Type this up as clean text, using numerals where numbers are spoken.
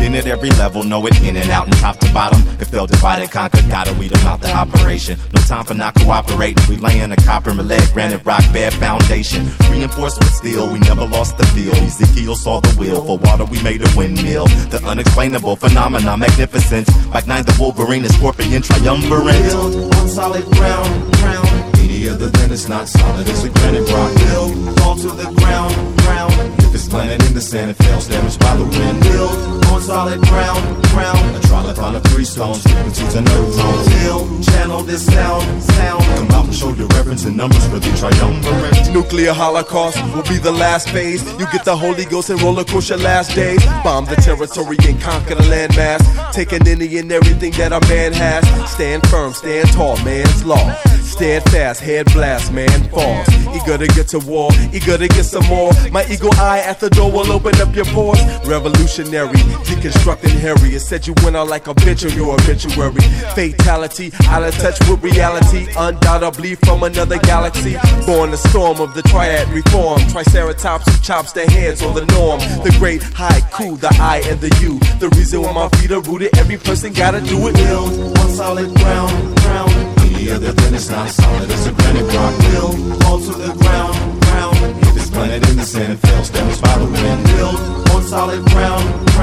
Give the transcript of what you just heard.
winning at every level, know it in and out and top to bottom. If they'll divide and conquer, gotta weed them out the operation. No time for not cooperating. We laying a copper and lead, granite rock, bad foundation. Reinforcement steel, we never lost the feel. Ezekiel saw the wheel, for water we made a windmill. The unexplainable phenomena, magnificent. Like neither Wolverine and Scorpion, triumvirate. Build on solid ground. Any other than it's not solid as a granite rock. Build, fall to the ground. If it's planted in the sand, it fails, damaged by the wind. Build on solid ground. A trilithon of 3 stones, frequencies and neutrons. Build, channel this sound. Come out and show your reference in numbers for the triumvirate. Nuclear holocaust will be the last phase. You get the Holy Ghost and roller coaster your last days. Bomb the territory and conquer the landmass. Taking any and everything that a man has. Stand firm, stand tall, man's law. Steadfast, head blast, man falls. Eager to get to war, eager to get some more. My eagle eye at the door will open up your pores. Revolutionary, deconstructing Harry. It said you went out like a bitch on your obituary. Fatality, out of touch with reality. Undoubtedly from another galaxy. Born the storm of the triad reform. Triceratops who chops their heads on the norm. The great haiku, the I and the U. The reason why my feet are rooted, every person gotta do it. Build on solid ground. Any other than it's not solid as a granite rock. Build, fall to the ground. If it's planted in the sand, it fails, damaged by the wind. Build on solid ground.